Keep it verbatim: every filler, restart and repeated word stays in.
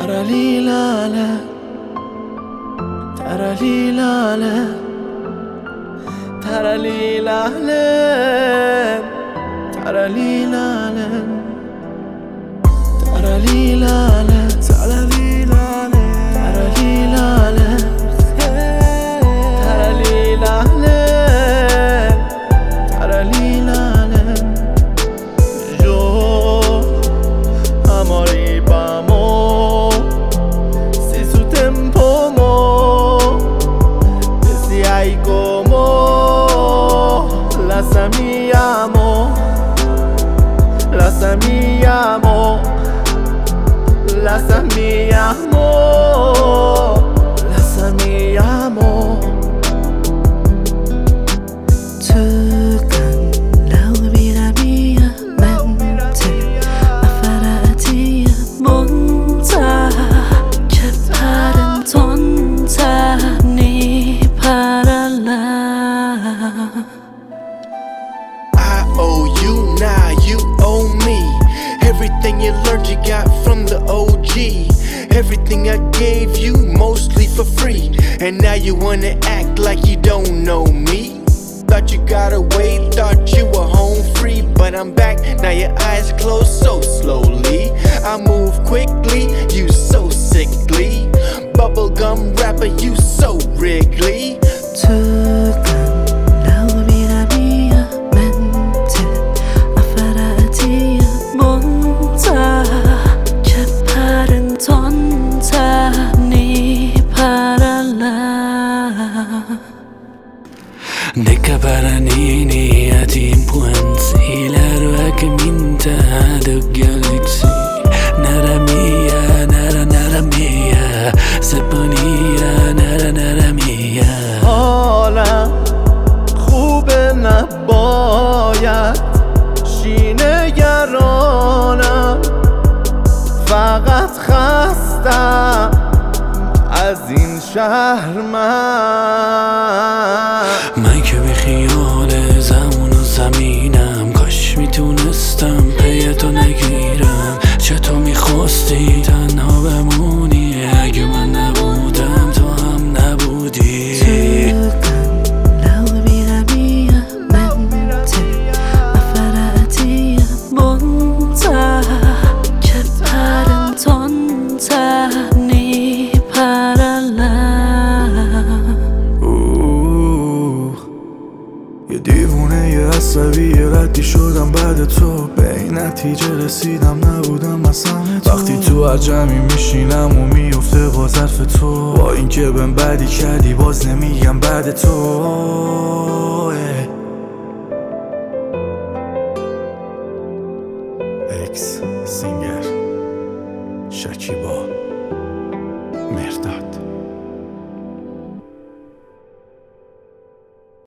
تراليلالا تراليلالا تراليلالا تراليلالا تراليلالا تراليلالا تراليلالا تراليلالا تراليلالا Yo amoribamo si su tempo mo si hay como las amiamo las amiamo las amiamo las amiamo I owe you, now you owe me. Everything you learned you got from the O G. Everything I gave you mostly for free. And now you wanna act like you don't know me. Thought you got away, thought you were home free. But I'm back, now your eyes close so slowly. I move quickly, you so sickly. Bubblegum rapper, you so wriggly. Deka paranini atim puansi Laro ake minta aduk galaxy Naramia, nara naramia Sepania, nara naramia حالا خوبه نباید شینه گرانم فقط خستم از این شهر من من که به خیال زمان و زمینم کاش میتونستم پیتو نگیرم چطور میخواستی تنها بمونی اگه من نبودم تو هم نبودی یه دیوونه یه عصبی یه ردی شدم بعد تو به این نتیجه رسیدم نبودم اصلا تو وقتی تو هر جمعی میشینم و میفته با ظرف تو با اینکه بهم بدی کردی باز نمیگم بعد تو اکس سینگر شکیبا مرداد